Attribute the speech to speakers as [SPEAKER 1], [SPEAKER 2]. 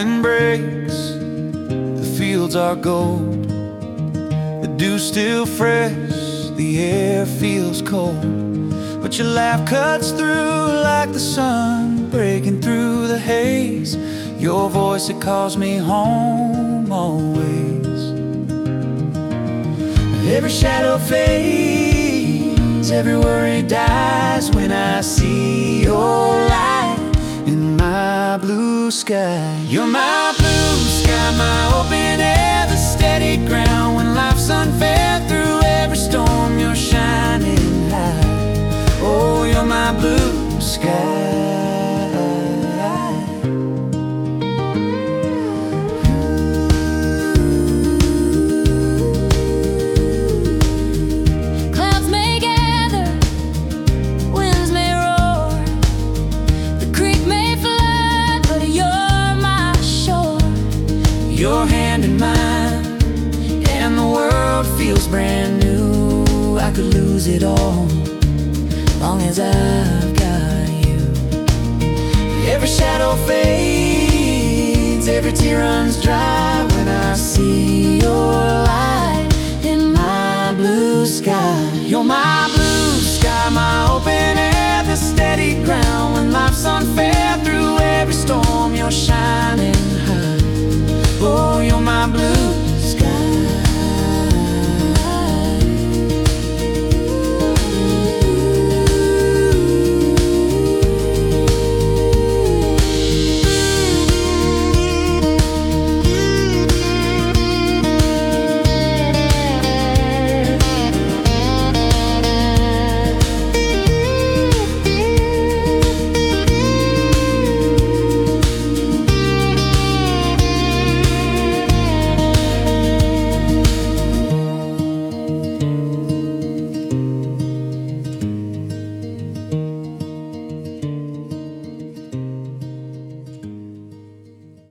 [SPEAKER 1] wind breaks, the fields are gold. The dew's still fresh, the air feels cold, but your laugh cuts through like the sun breaking through the haze. Your voice, it calls me home always. Every shadow fades, every worry dies when I see your light in my blue sky. You're my blue sky, my open air, the steady ground when life's unfair. Through every storm you're shining high. Oh, you're my blue sky. Your hand in mine, and the world feels brand new. I could lose it all, long as I've got you. Every shadow fades, every tear runs dry when I